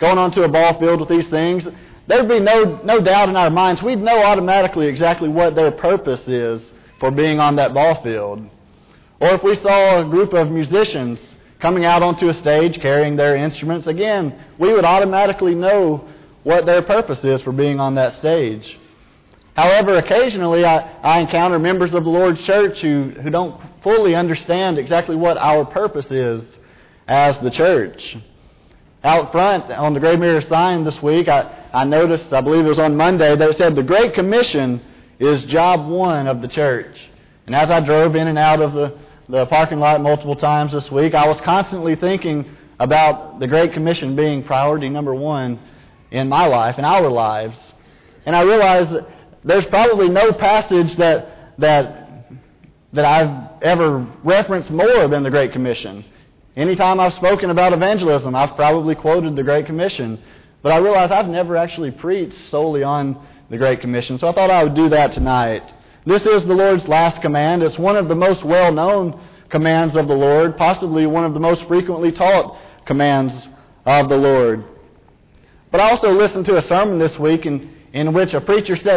going onto a ball field with these things, there'd be no doubt in our minds. We'd know automatically exactly what their purpose is for being on that ball field. Or if we saw a group of musicians coming out onto a stage carrying their instruments, again, we would automatically know what their purpose is for being on that stage. However, occasionally I encounter members of the Lord's church who don't fully understand exactly what our purpose is as the church. Out front on the Gray Mirror sign this week, I noticed, I believe it was on Monday, that it said the Great Commission is job one of the church. And as I drove in and out of the parking lot multiple times this week, I was constantly thinking about the Great Commission being priority number one in my life, in our lives. And I realized that there's probably no passage that I've ever referenced more than the Great Commission. Anytime I've spoken about evangelism, I've probably quoted the Great Commission. But I realized I've never actually preached solely on the Great Commission, so I thought I would do that tonight. This is the Lord's last command. It's one of the most well-known commands of the Lord, possibly one of the most frequently taught commands of the Lord. But I also listened to a sermon this week in which a preacher said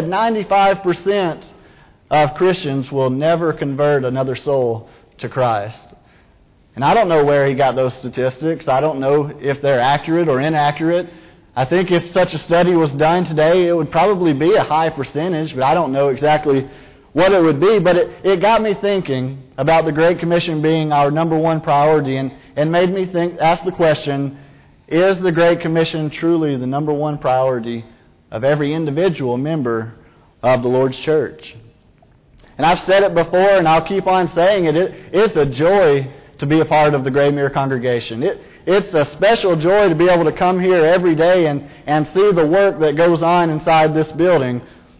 95% of Christians will never convert another soul to Christ. And I don't know where he got those statistics. I don't know if they're accurate or inaccurate. I think if such a study was done today, it would probably be a high percentage, but I don't know exactly what it would be. But it got me thinking about the Great Commission being our number one priority and made me ask the question, is the Great Commission truly the number one priority of every individual member of the Lord's church? And I've said it before, and I'll keep on saying it. It's a joy to be a part of the Gray Mirror congregation. It's a special joy to be able to come here every day and see the work that goes on inside this building.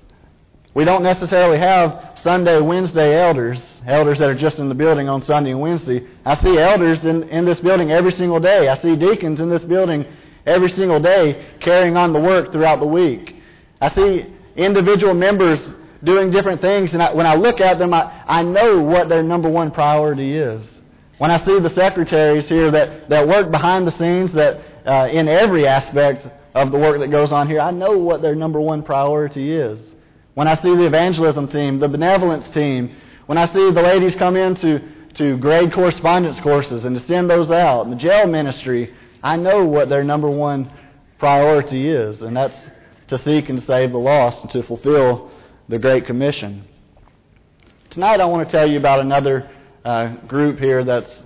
We don't necessarily have Sunday, Wednesday elders that are just in the building on Sunday and Wednesday. I see elders in this building every single day. I see deacons in this building every single day carrying on the work throughout the week. I see individual members doing different things, and when I look at them, I know what their number one priority is. When I see the secretaries here that work behind the scenes, that in every aspect of the work that goes on here, I know what their number one priority is. When I see the evangelism team, the benevolence team, when I see the ladies come in to grade correspondence courses and to send those out, and the jail ministry, I know what their number one priority is, and that's to seek and save the lost and to fulfill the Great Commission. Tonight I want to tell you about another group here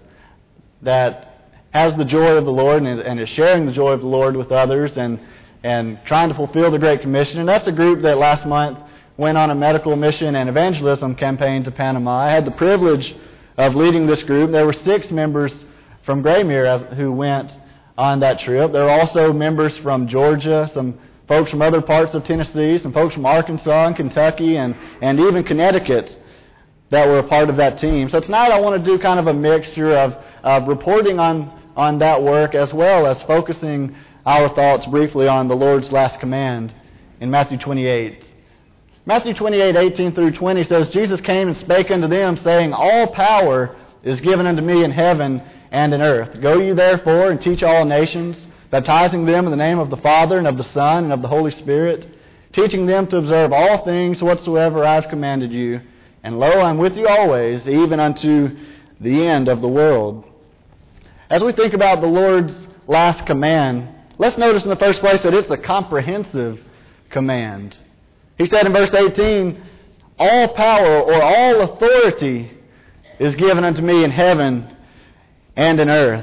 that has the joy of the Lord and is sharing the joy of the Lord with others and trying to fulfill the Great Commission. And that's a group that last month went on a medical mission and evangelism campaign to Panama. I had the privilege of leading this group. There were 6 members from Gray Mirror who went on that trip. There were also members from Georgia, some folks from other parts of Tennessee, some folks from Arkansas and Kentucky, and even Connecticut that were a part of that team. So tonight I want to do kind of a mixture of reporting on that work as well as focusing our thoughts briefly on the Lord's last command in Matthew 28. Matthew 28, 18 through 20 says, Jesus came and spake unto them, saying, All power is given unto me in heaven and in earth. Go ye therefore and teach all nations, baptizing them in the name of the Father and of the Son and of the Holy Spirit, teaching them to observe all things whatsoever I have commanded you. And lo, I am with you always, even unto the end of the world. As we think about the Lord's last command, let's notice in the first place that it's a comprehensive command. He said in verse 18, All power or all authority is given unto me in heaven and in earth.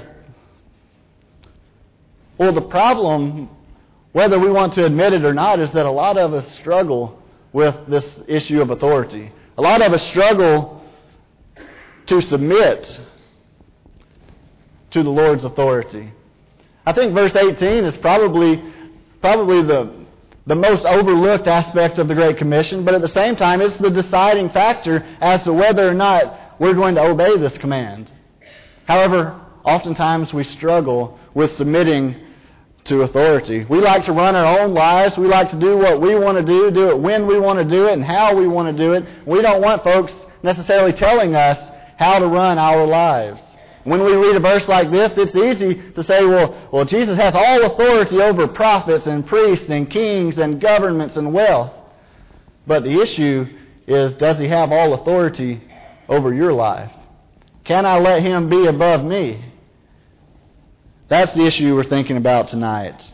Well, the problem, whether we want to admit it or not, is that a lot of us struggle with this issue of authority. A lot of us struggle to submit to the Lord's authority. I think verse 18 is probably the most overlooked aspect of the Great Commission, but at the same time it's the deciding factor as to whether or not we're going to obey this command. However, oftentimes we struggle with submitting to authority. We like to run our own lives. We like to do what we want to do it when we want to do it, and how we want to do it. We don't want folks necessarily telling us how to run our lives. When we read a verse like this, it's easy to say, well, Jesus has all authority over prophets and priests and kings and governments and wealth. But the issue is, does he have all authority over your life? Can I let him be above me? That's the issue we're thinking about tonight.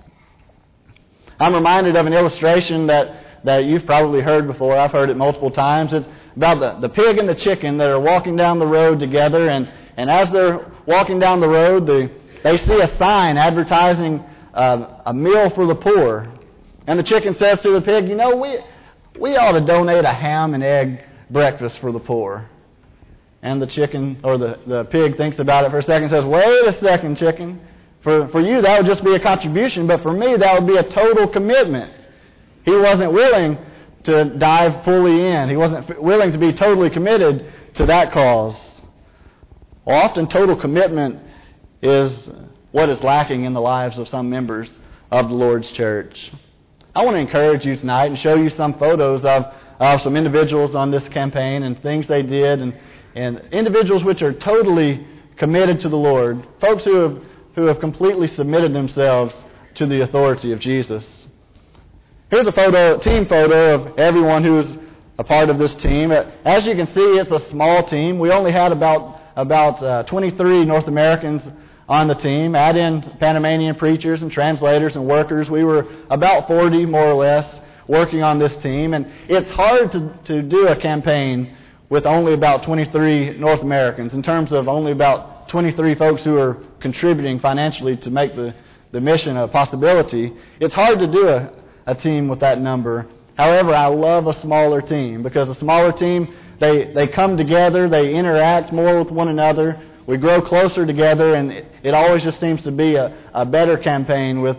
I'm reminded of an illustration that you've probably heard before. I've heard it multiple times. It's about the pig and the chicken that are walking down the road together, and as they're walking down the road, they see a sign advertising a meal for the poor. And the chicken says to the pig, we ought to donate a ham and egg breakfast for the poor. And the chicken, or the pig, thinks about it for a second and says, wait a second, chicken. For you, that would just be a contribution, but for me, that would be a total commitment. He wasn't willing to dive fully in. He wasn't willing to be totally committed to that cause. Well, often total commitment is what is lacking in the lives of some members of the Lord's church. I want to encourage you tonight and show you some photos of some individuals on this campaign and things they did, and individuals which are totally committed to the Lord, folks who have completely submitted themselves to the authority of Jesus. Here's a team photo of everyone who's a part of this team. As you can see, it's a small team. We only had about 23 North Americans on the team. Add in Panamanian preachers and translators and workers. We were about 40, more or less, working on this team. And it's hard to do a campaign with only about 23 North Americans, in terms of only about 23 folks who are contributing financially to make the mission a possibility. It's hard to do a team with that number. However, I love a smaller team, because a smaller team, they come together, they interact more with one another, we grow closer together, and it always just seems to be a better campaign with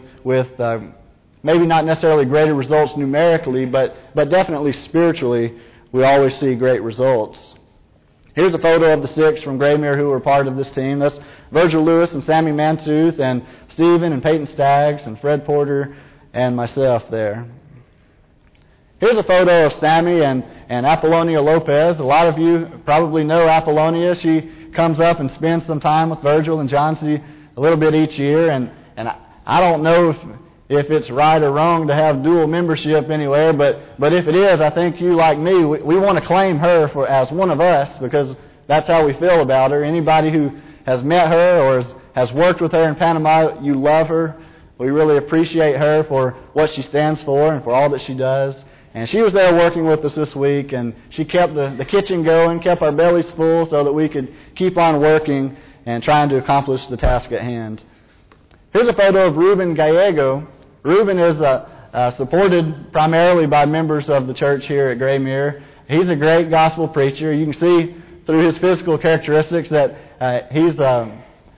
maybe not necessarily greater results numerically, but definitely spiritually, we always see great results. Here's a photo of the 6 from Graymere who were part of this team. That's Virgil Lewis and Sammy Mantooth and Stephen and Peyton Staggs and Fred Porter and myself there. Here's a photo of Sammy and Apollonia Lopez. A lot of you probably know Apollonia. She comes up and spends some time with Virgil and Johnsy a little bit each year, and I don't know if it's right or wrong to have dual membership anywhere, but if it is, I think you, like me, we want to claim her as one of us, because that's how we feel about her. Anybody who has met her or has worked with her in Panama, you love her. We really appreciate her for what she stands for and for all that she does. And she was there working with us this week, and she kept the kitchen going, kept our bellies full so that we could keep on working and trying to accomplish the task at hand. Here's a photo of Ruben Gallego. Ruben is supported primarily by members of the church here at Graymere. He's a great gospel preacher. You can see through his physical characteristics that he's a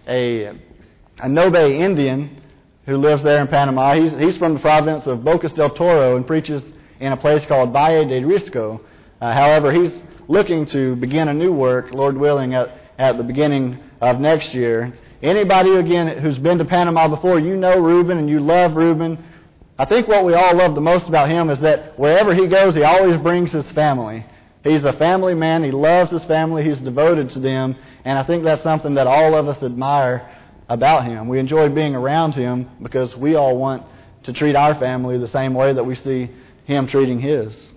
Nobe Indian who lives there in Panama. He's from the province of Bocas del Toro and preaches in a place called Valle de Risco. However, he's looking to begin a new work, Lord willing, at the beginning of next year. Anybody, again, who's been to Panama before, you know Ruben and you love Ruben. I think what we all love the most about him is that wherever he goes, he always brings his family. He's a family man. He loves his family. He's devoted to them. And I think that's something that all of us admire about him. We enjoy being around him because we all want to treat our family the same way that we see him treating his.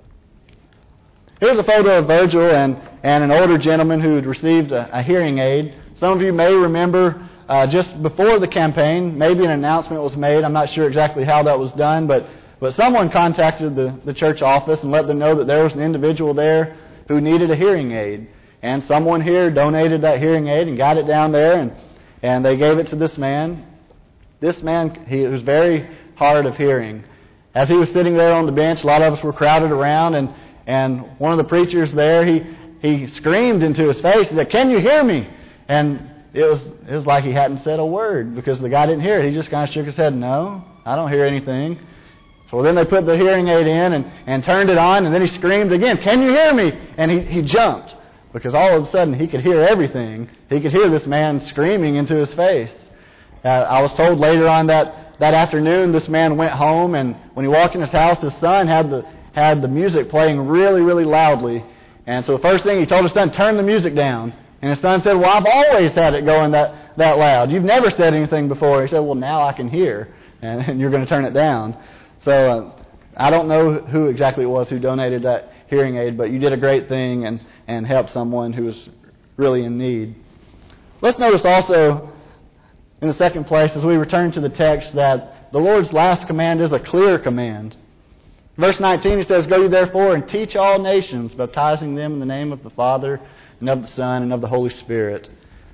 Here's a photo of Virgil and an older gentleman who had received a hearing aid. Some of you may remember just before the campaign, maybe an announcement was made. I'm not sure exactly how that was done, but someone contacted the church office and let them know that there was an individual there who needed a hearing aid. And someone here donated that hearing aid and got it down there, and they gave it to this man. This man, he was very hard of hearing. As he was sitting there on the bench, a lot of us were crowded around, and one of the preachers there, he screamed into his face. He said, "Can you hear me?" And it was like he hadn't said a word because the guy didn't hear it. He just kind of shook his head, "No, I don't hear anything." So then they put the hearing aid in and turned it on, and then he screamed again, "Can you hear me?" And he jumped because all of a sudden he could hear everything. He could hear this man screaming into his face. I was told later on that afternoon this man went home, and when he walked in his house, his son had the music playing really, really loudly. And so the first thing he told his son, "Turn the music down." And his son said, well, I've always had it going that loud. You've never said anything before. He said, well, now I can hear, and you're going to turn it down. So I don't know who exactly it was who donated that hearing aid, but you did a great thing and helped someone who was really in need. Let's notice also, in the second place, as we return to the text, that the Lord's last command is a clear command. Verse 19, he says, go ye therefore and teach all nations, baptizing them in the name of the Father and of the Son and of the Holy Spirit.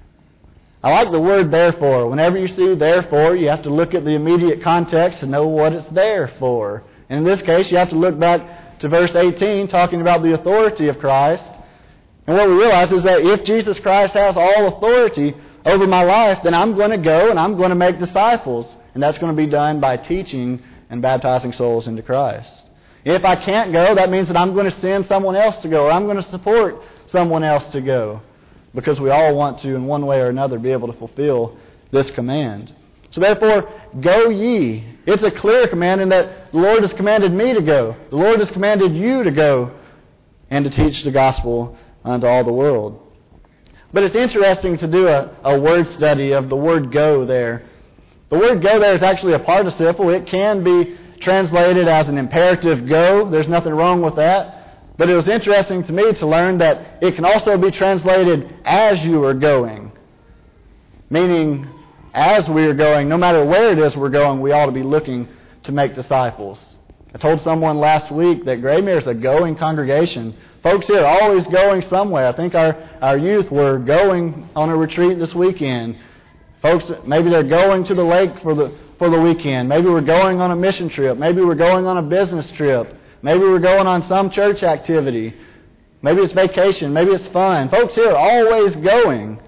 I like the word therefore. Whenever you see therefore, you have to look at the immediate context to know what it's there for. And in this case, you have to look back to verse 18, talking about the authority of Christ. And what we realize is that if Jesus Christ has all authority over my life, then I'm going to go and I'm going to make disciples. And that's going to be done by teaching and baptizing souls into Christ. If I can't go, that means that I'm going to send someone else to go, or I'm going to support someone else to go, because we all want to, in one way or another, be able to fulfill this command. So therefore, go ye. It's a clear command in that the Lord has commanded me to go. The Lord has commanded you to go and to teach the gospel unto all the world. But it's interesting to do a word study of the word go there. The word go there is actually a participle. It can be translated as an imperative go. There's nothing wrong with that. But it was interesting to me to learn that it can also be translated as you are going. Meaning, as we are going, no matter where it is we're going, we ought to be looking to make disciples. I told someone last week that Graymere is a going congregation. Folks here are always going somewhere. I think our youth were going on a retreat this weekend. Folks, maybe they're going to the lake for the weekend. Maybe we're going on a mission trip. Maybe we're going on a business trip. Maybe we're going on some church activity. Maybe it's vacation. Maybe it's fun. Folks here are always going.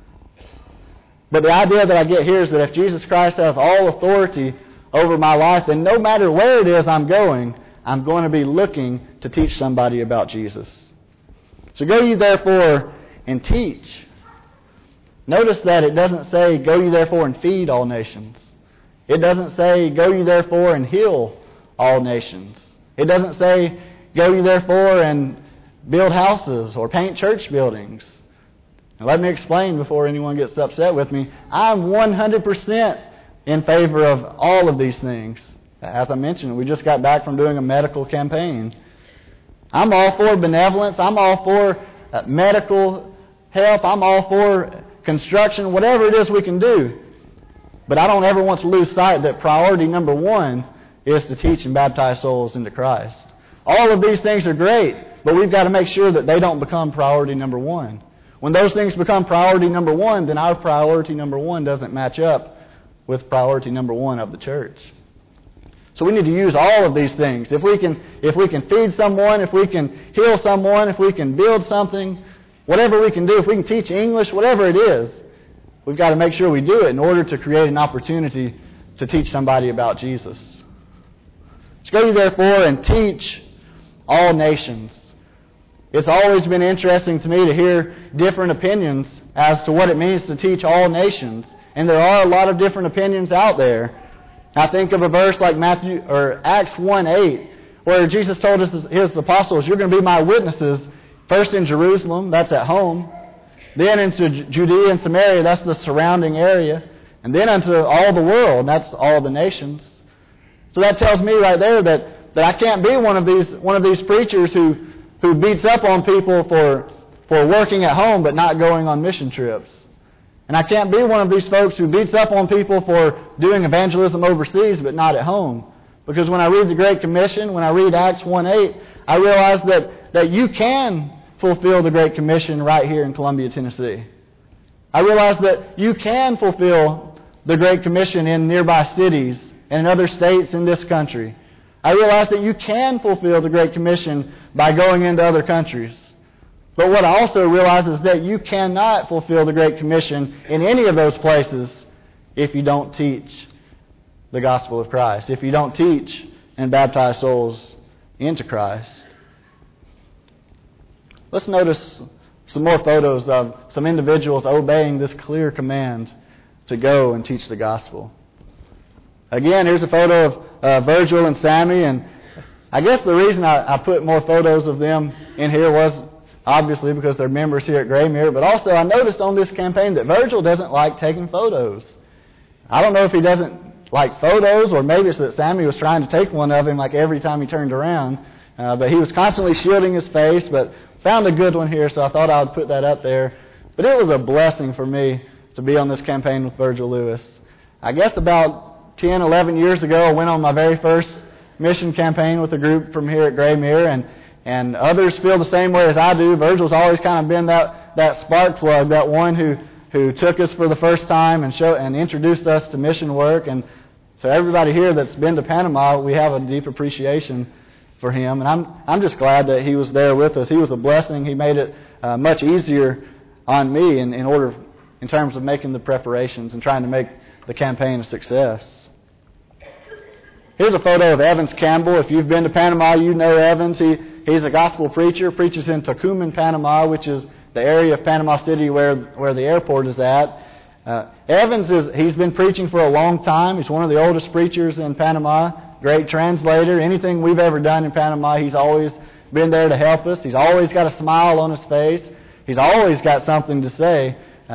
But the idea that I get here is that if Jesus Christ has all authority over my life, then no matter where it is I'm going to be looking to teach somebody about Jesus. So go ye therefore and teach. Notice that it doesn't say, go ye therefore and feed all nations. It doesn't say, go ye therefore and heal all nations. It doesn't say, go ye therefore and build houses or paint church buildings. Now let me explain before anyone gets upset with me. I'm 100% in favor of all of these things. As I mentioned, we just got back from doing a medical campaign. I'm all for benevolence. I'm all for medical help. I'm all for construction, whatever it is we can do. But I don't ever want to lose sight that priority number one is to teach and baptize souls into Christ. All of these things are great, but we've got to make sure that they don't become priority number one. When those things become priority number one, then our priority number one doesn't match up with priority number one of the church. So we need to use all of these things. If we can feed someone, if we can heal someone, if we can build something, whatever we can do, if we can teach English, whatever it is, we've got to make sure we do it in order to create an opportunity to teach somebody about Jesus. So go ye therefore and teach all nations. It's always been interesting to me to hear different opinions as to what it means to teach all nations. And there are a lot of different opinions out there. I think of a verse like Acts 1:8, where Jesus told his apostles, you're going to be my witnesses, first in Jerusalem, that's at home, then into Judea and Samaria, that's the surrounding area, and then unto all the world, that's all the nations. So that tells me right there that I can't be one of these preachers who beats up on people for working at home but not going on mission trips. And I can't be one of these folks who beats up on people for doing evangelism overseas but not at home. Because when I read the Great Commission, when I read Acts 1:8, I realize that you can fulfill the Great Commission right here in Columbia, Tennessee. I realize that you can fulfill the Great Commission in nearby cities and in other states in this country. I realize that you can fulfill the Great Commission by going into other countries. But what I also realize is that you cannot fulfill the Great Commission in any of those places if you don't teach the gospel of Christ, if you don't teach and baptize souls into Christ. Let's notice some more photos of some individuals obeying this clear command to go and teach the gospel. Again, here's a photo of Virgil and Sammy, and I guess the reason I put more photos of them in here was obviously because they're members here at Graymere, but also I noticed on this campaign that Virgil doesn't like taking photos. I don't know if he doesn't like photos, or maybe it's that Sammy was trying to take one of him like every time he turned around, but he was constantly shielding his face, but found a good one here, so I thought I would put that up there. But it was a blessing for me to be on this campaign with Virgil Lewis. I guess about 10, 11 years ago, I went on my very first mission campaign with a group from here at Graymere, and others feel the same way as I do. Virgil's always kind of been that spark plug, that one who took us for the first time and introduced us to mission work. And so everybody here that's been to Panama, we have a deep appreciation for him. And I'm just glad that he was there with us. He was a blessing. He made it much easier on me in terms of making the preparations and trying to make the campaign a success. Here's a photo of Evans Campbell. If you've been to Panama, you know Evans. He's a gospel preacher, preaches in Tocumen, Panama, which is the area of Panama City where the airport is at. Evans he's been preaching for a long time. He's one of the oldest preachers in Panama, great translator. Anything we've ever done in Panama, he's always been there to help us. He's always got a smile on his face. He's always got something to say.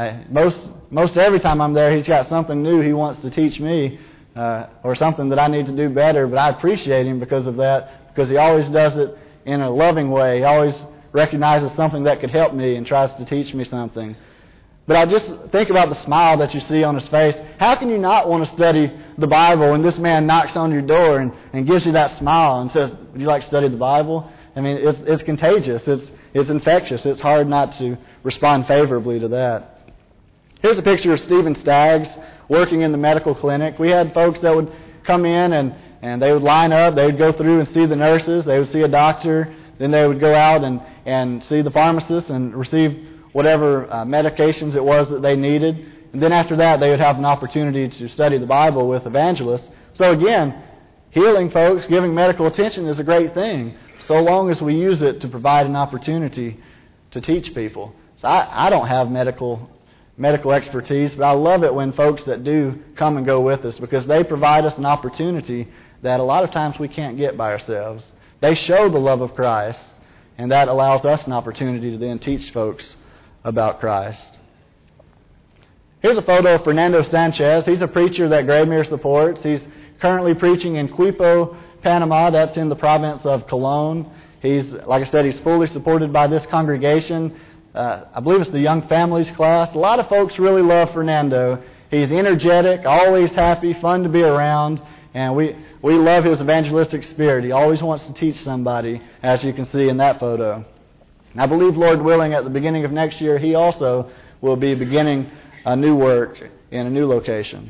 Most every time I'm there, he's got something new he wants to teach me, or something that I need to do better, but I appreciate him because of that, because he always does it in a loving way. He always recognizes something that could help me and tries to teach me something. But I just think about the smile that you see on his face. How can you not want to study the Bible when this man knocks on your door and gives you that smile and says, would you like to study the Bible? I mean, it's contagious. It's infectious. It's hard not to respond favorably to that. Here's a picture of Stephen Staggs working in the medical clinic. We had folks that would come in and they would line up. They would go through and see the nurses. They would see a doctor. Then they would go out and see the pharmacist and receive whatever medications it was that they needed. And then after that, they would have an opportunity to study the Bible with evangelists. So again, healing folks, giving medical attention is a great thing, so long as we use it to provide an opportunity to teach people. So I don't have medical expertise, but I love it when folks that do come and go with us, because they provide us an opportunity that a lot of times we can't get by ourselves. They show the love of Christ, and that allows us an opportunity to then teach folks about Christ. Here's a photo of Fernando Sanchez. He's a preacher that Graymere supports. He's currently preaching in Quipo, Panama. That's in the province of Colón. Like I said, he's fully supported by this congregation. I believe it's the Young Families class. A lot of folks really love Fernando. He's energetic, always happy, fun to be around, and we love his evangelistic spirit. He always wants to teach somebody, as you can see in that photo. And I believe, Lord willing, at the beginning of next year, he also will be beginning a new work in a new location.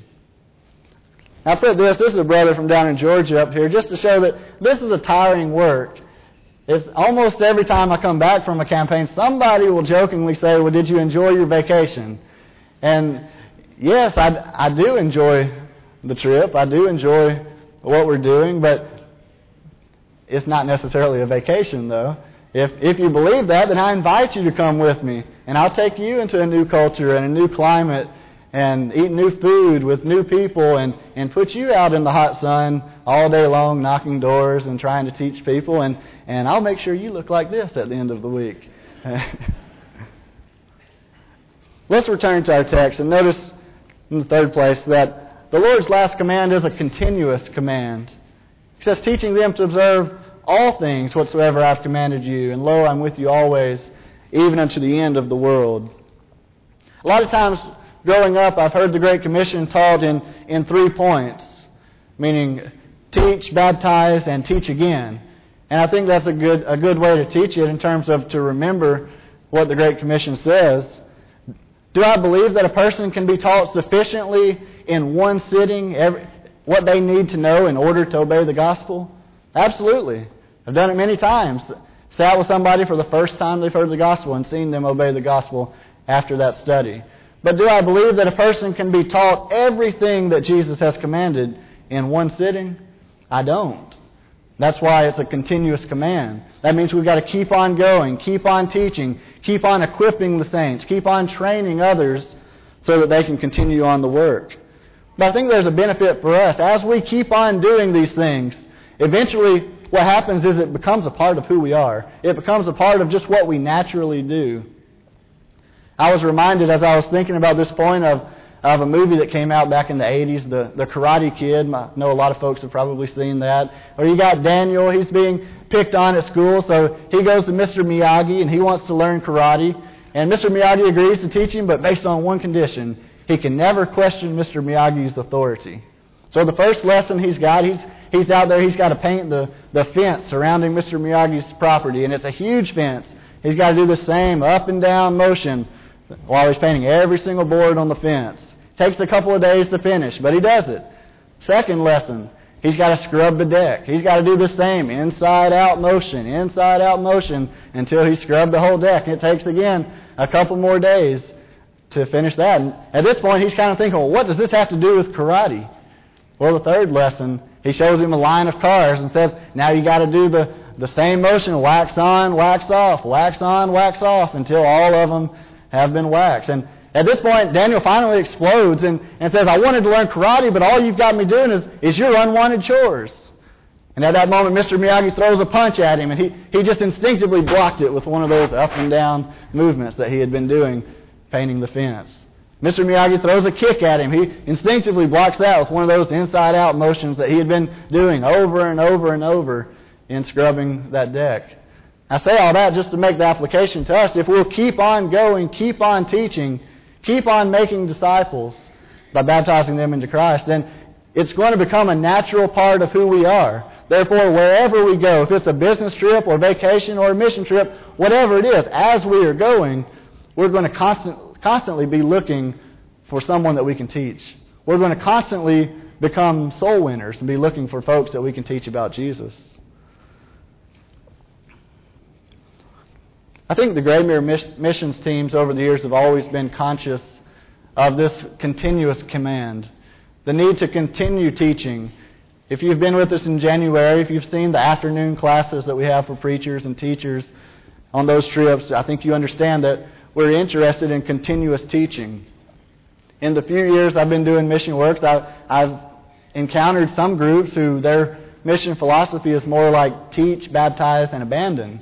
I put this is a brother from down in Georgia up here, just to show that this is a tiring work. It's almost every time I come back from a campaign, somebody will jokingly say, well, did you enjoy your vacation? And yes, I do enjoy the trip. I do enjoy what we're doing, but it's not necessarily a vacation, though. If you believe that, then I invite you to come with me, and I'll take you into a new culture and a new climate and eat new food with new people and put you out in the hot sun all day long knocking doors and trying to teach people, and I'll make sure you look like this at the end of the week. Let's return to our text and notice in the third place that the Lord's last command is a continuous command. He says, teaching them to observe all things whatsoever I've commanded you, and lo, I'm with you always, even unto the end of the world. A lot of times growing up, I've heard the Great Commission taught in 3 points, meaning teach, baptize, and teach again. And I think that's a good way to teach it in terms of to remember what the Great Commission says. Do I believe that a person can be taught sufficiently in one sitting what they need to know in order to obey the gospel? Absolutely. I've done it many times. Sat with somebody for the first time they've heard the gospel and seen them obey the gospel after that study. But do I believe that a person can be taught everything that Jesus has commanded in one sitting? I don't. That's why it's a continuous command. That means we've got to keep on going, keep on teaching, keep on equipping the saints, keep on training others so that they can continue on the work. But I think there's a benefit for us. As we keep on doing these things, eventually what happens is it becomes a part of who we are. It becomes a part of just what we naturally do. I was reminded as I was thinking about this point of a movie that came out back in the 80s, the Karate Kid. I know a lot of folks have probably seen that. Or you got Daniel, he's being picked on at school, so he goes to Mr. Miyagi and he wants to learn karate. And Mr. Miyagi agrees to teach him, but based on one condition: he can never question Mr. Miyagi's authority. So the first lesson he's got, he's out there, he's got to paint the fence surrounding Mr. Miyagi's property, and it's a huge fence. He's got to do the same up and down motion while he's painting every single board on the fence. Takes a couple of days to finish, but he does it. Second lesson, he's got to scrub the deck. He's got to do the same inside-out motion until he's scrubbed the whole deck. And it takes, again, a couple more days to finish that. And at this point, he's kind of thinking, well, what does this have to do with karate? Well, the third lesson, he shows him a line of cars and says, now you got to do the same motion, wax on, wax off, wax on, wax off, until all of them have been waxed. And at this point, Daniel finally explodes and says, I wanted to learn karate, but all you've got me doing is your unwanted chores. And at that moment, Mr. Miyagi throws a punch at him, and he just instinctively blocked it with one of those up and down movements that he had been doing, painting the fence. Mr. Miyagi throws a kick at him. He instinctively blocks that with one of those inside-out motions that he had been doing over and over and over in scrubbing that deck. I say all that just to make the application to us. If we'll keep on going, keep on teaching, keep on making disciples by baptizing them into Christ, then it's going to become a natural part of who we are. Therefore, wherever we go, if it's a business trip or vacation or a mission trip, whatever it is, as we are going, we're going to constantly be looking for someone that we can teach. We're going to constantly become soul winners and be looking for folks that we can teach about Jesus. I think the Graymere missions teams over the years have always been conscious of this continuous command, the need to continue teaching. If you've been with us in January, if you've seen the afternoon classes that we have for preachers and teachers on those trips, I think you understand that we're interested in continuous teaching. In the few years I've been doing mission works, I've encountered some groups who their mission philosophy is more like teach, baptize, and abandon.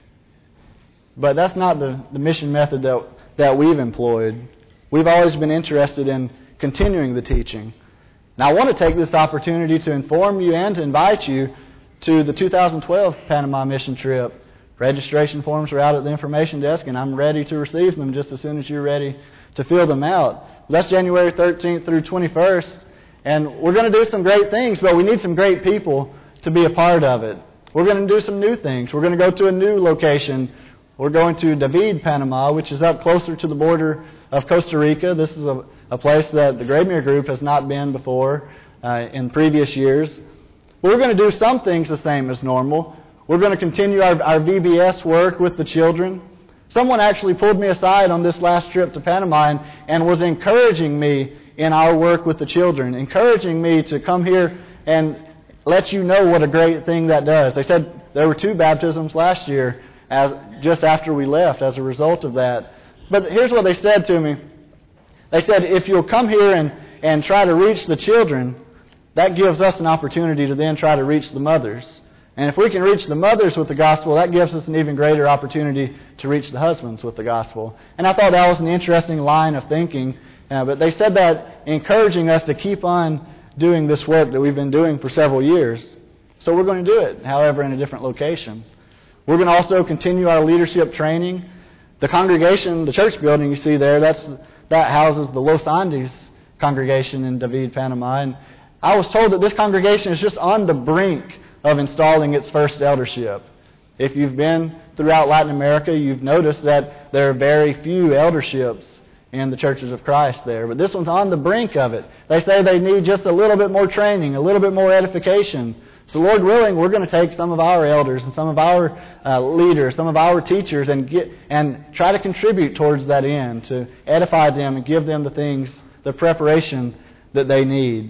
But that's not the mission method that we've employed. We've always been interested in continuing the teaching. Now, I want to take this opportunity to inform you and to invite you to the 2012 Panama mission trip. Registration forms are out at the information desk, and I'm ready to receive them just as soon as you're ready to fill them out. That's January 13th through 21st, and we're going to do some great things, but we need some great people to be a part of it. We're going to do some new things. We're going to go to a new location. We're going to David, Panama, which is up closer to the border of Costa Rica. This is a place that the Graymere group has not been before in previous years. But we're going to do some things the same as normal. We're going to continue our VBS work with the children. Someone actually pulled me aside on this last trip to Panama and was encouraging me in our work with the children, encouraging me to come here and let you know what a great thing that does. They said there were 2 baptisms last year just after we left as a result of that. But here's what they said to me. They said, if you'll come here and try to reach the children, that gives us an opportunity to then try to reach the mothers. And if we can reach the mothers with the gospel, that gives us an even greater opportunity to reach the husbands with the gospel. And I thought that was an interesting line of thinking. But they said that encouraging us to keep on doing this work that we've been doing for several years. So we're going to do it, however, in a different location. We're going to also continue our leadership training. The congregation, the church building you see there, that houses the Los Andes congregation in David, Panama. And I was told that this congregation is just on the brink of installing its first eldership. If you've been throughout Latin America, you've noticed that there are very few elderships in the churches of Christ there. But this one's on the brink of it. They say they need just a little bit more training, a little bit more edification. So Lord willing, we're going to take some of our elders and some of our leaders, some of our teachers, and try to contribute towards that end, to edify them and give them the things, the preparation that they need.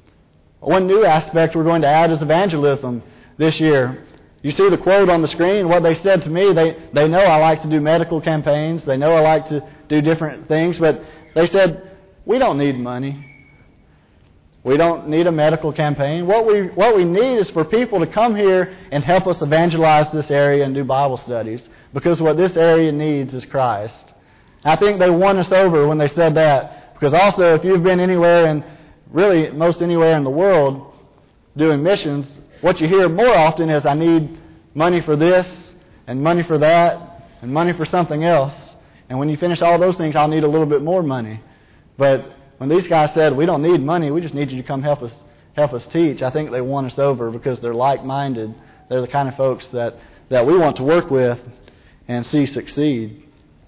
One new aspect we're going to add is evangelism this year. You see the quote on the screen, what they said to me. They know I like to do medical campaigns. They know I like to do different things, but they said, we don't need money. We don't need a medical campaign. What we need is for people to come here and help us evangelize this area and do Bible studies, because what this area needs is Christ. I think they won us over when they said that, because also if you've been anywhere, and really most anywhere in the world doing missions, what you hear more often is, I need money for this and money for that and money for something else. And when you finish all those things, I'll need a little bit more money. But when these guys said, we don't need money, we just need you to come help us teach, I think they won us over because they're like-minded. They're the kind of folks that we want to work with and see succeed.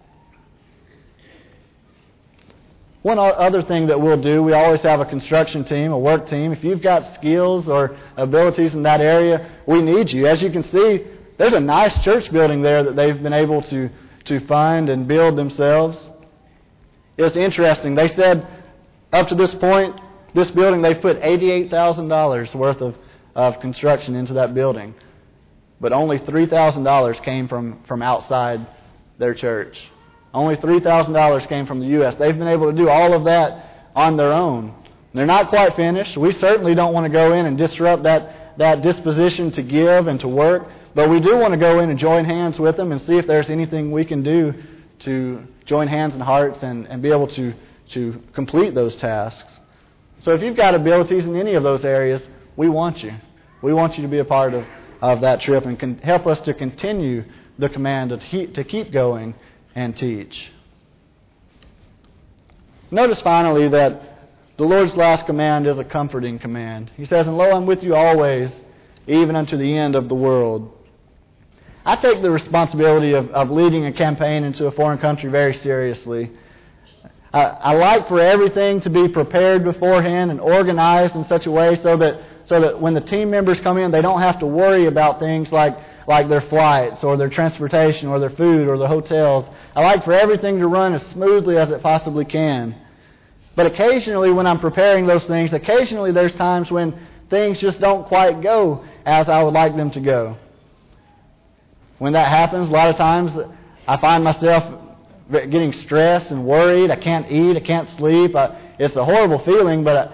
One other thing that we'll do, we always have a construction team, a work team. If you've got skills or abilities in that area, we need you. As you can see, there's a nice church building there that they've been able to fund and build themselves. It's interesting. They said up to this point, this building, they've put $88,000 worth of construction into that building. But only $3,000 came from outside their church. Only $3,000 came from the U.S. They've been able to do all of that on their own. They're not quite finished. We certainly don't want to go in and disrupt that disposition to give and to work, but we do want to go in and join hands with them and see if there's anything we can do to join hands and hearts and be able to complete those tasks. So if you've got abilities in any of those areas, we want you. We want you to be a part of that trip and can help us to continue the command to keep going and teach. Notice finally that the Lord's last command is a comforting command. He says, and lo, I'm with you always, even unto the end of the world. I take the responsibility of leading a campaign into a foreign country very seriously. I like for everything to be prepared beforehand and organized in such a way so that when the team members come in, they don't have to worry about things like their flights or their transportation or their food or their hotels. I like for everything to run as smoothly as it possibly can. But occasionally when I'm preparing those things, occasionally there's times when things just don't quite go as I would like them to go. When that happens, a lot of times I find myself getting stressed and worried. I can't eat, I can't sleep. It's a horrible feeling, but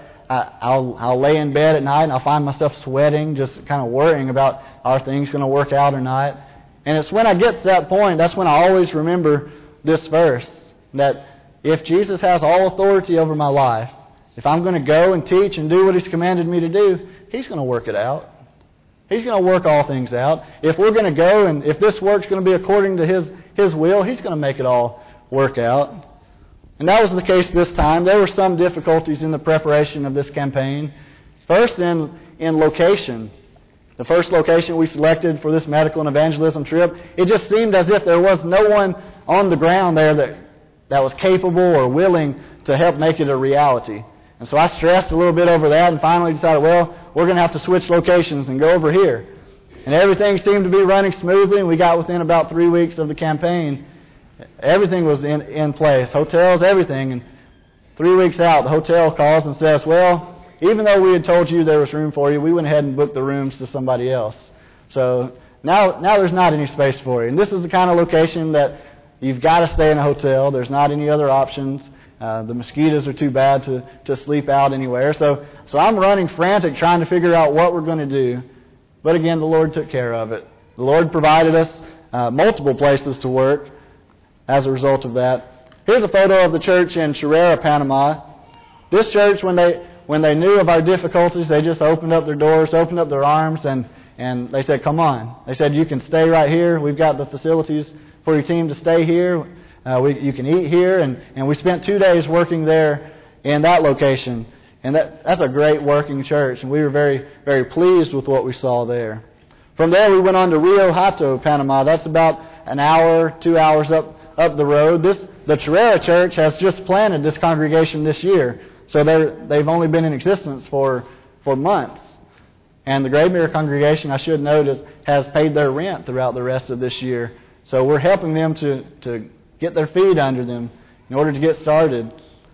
I'll lay in bed at night and I'll find myself sweating, just kind of worrying about are things going to work out or not. And it's when I get to that point, that's when I always remember this verse, that if Jesus has all authority over my life, if I'm going to go and teach and do what He's commanded me to do, He's going to work it out. He's going to work all things out. If we're going to go and if this work's going to be according to His will, He's going to make it all work out. And that was the case this time. There were some difficulties in the preparation of this campaign. First, in location. The first location we selected for this medical and evangelism trip, it just seemed as if there was no one on the ground there that was capable or willing to help make it a reality. And so I stressed a little bit over that and finally decided, well, we're going to have to switch locations and go over here. And everything seemed to be running smoothly, and we got within about 3 weeks of the campaign. Everything was in place, hotels, everything. And 3 weeks out, the hotel calls and says, well, even though we had told you there was room for you, we went ahead and booked the rooms to somebody else. So now there's not any space for you. And this is the kind of location that you've got to stay in a hotel. There's not any other options. The mosquitoes are too bad to sleep out anywhere. So I'm running frantic trying to figure out what we're going to do. But again, the Lord took care of it. The Lord provided us multiple places to work as a result of that. Here's a photo of the church in Chirera, Panama. This church, when they knew of our difficulties, they just opened up their doors, opened up their arms, and they said, come on. They said, you can stay right here. We've got the facilities for your team to stay here. You can eat here. And we spent 2 days working there in that location. And that's a great working church. And we were very, very pleased with what we saw there. From there, we went on to Rio Hato, Panama. That's about an hour, 2 hours up the road. The Chirera Church has just planted this congregation this year. So they've only been in existence for months. And the Graymere congregation, I should note, has paid their rent throughout the rest of this year. So we're helping them to get their feet under them in order to get started.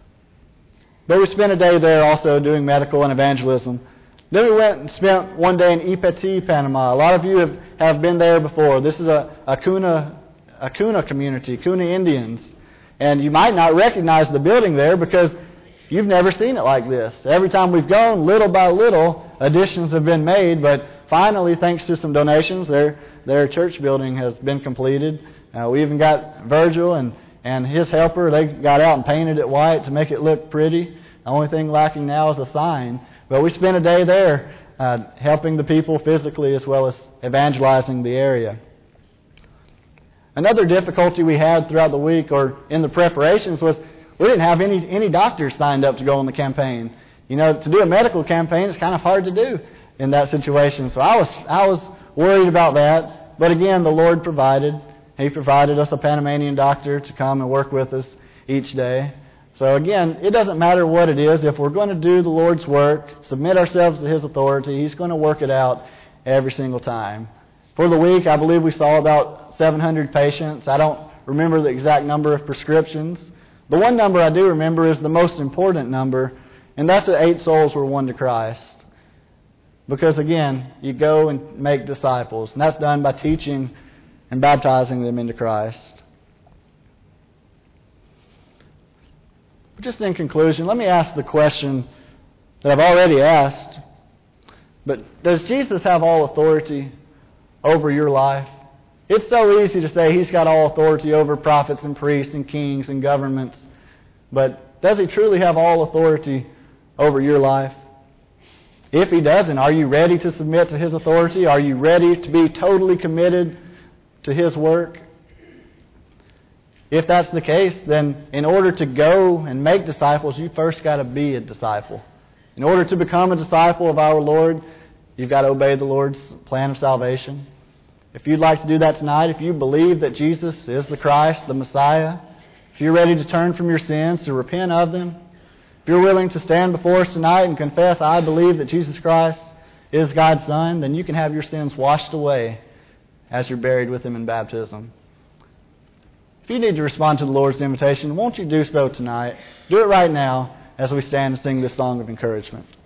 But we spent a day there also doing medical and evangelism. Then we went and spent one day in Ipati, Panama. A lot of you have been there before. This is a Kuna community, Kuna Indians. And you might not recognize the building there because you've never seen it like this. Every time we've gone, little by little, additions have been made, but finally, thanks to some donations, their church building has been completed. We even got Virgil and his helper. They got out and painted it white to make it look pretty. The only thing lacking now is a sign. But we spent a day there helping the people physically as well as evangelizing the area. Another difficulty we had throughout the week or in the preparations was we didn't have any doctors signed up to go on the campaign. You know, to do a medical campaign is kind of hard to do in that situation. So I was worried about that. But again, the Lord provided. He provided us a Panamanian doctor to come and work with us each day. So again, it doesn't matter what it is. If we're going to do the Lord's work, submit ourselves to His authority, He's going to work it out every single time. For the week, I believe we saw about 700 patients. I don't remember the exact number of prescriptions. The one number I do remember is the most important number, and that's that 8 souls were won to Christ. Because again, you go and make disciples, and that's done by teaching and baptizing them into Christ. But just in conclusion, let me ask the question that I've already asked. But does Jesus have all authority over your life? It's so easy to say He's got all authority over prophets and priests and kings and governments. But does He truly have all authority over your life? If He doesn't, are you ready to submit to His authority? Are you ready to be totally committed to His work? If that's the case, then in order to go and make disciples, you first got to be a disciple. In order to become a disciple of our Lord, you've got to obey the Lord's plan of salvation. If you'd like to do that tonight, if you believe that Jesus is the Christ, the Messiah, if you're ready to turn from your sins, to repent of them, if you're willing to stand before us tonight and confess, I believe that Jesus Christ is God's Son, then you can have your sins washed away as you're buried with Him in baptism. If you need to respond to the Lord's invitation, won't you do so tonight? Do it right now as we stand and sing this song of encouragement.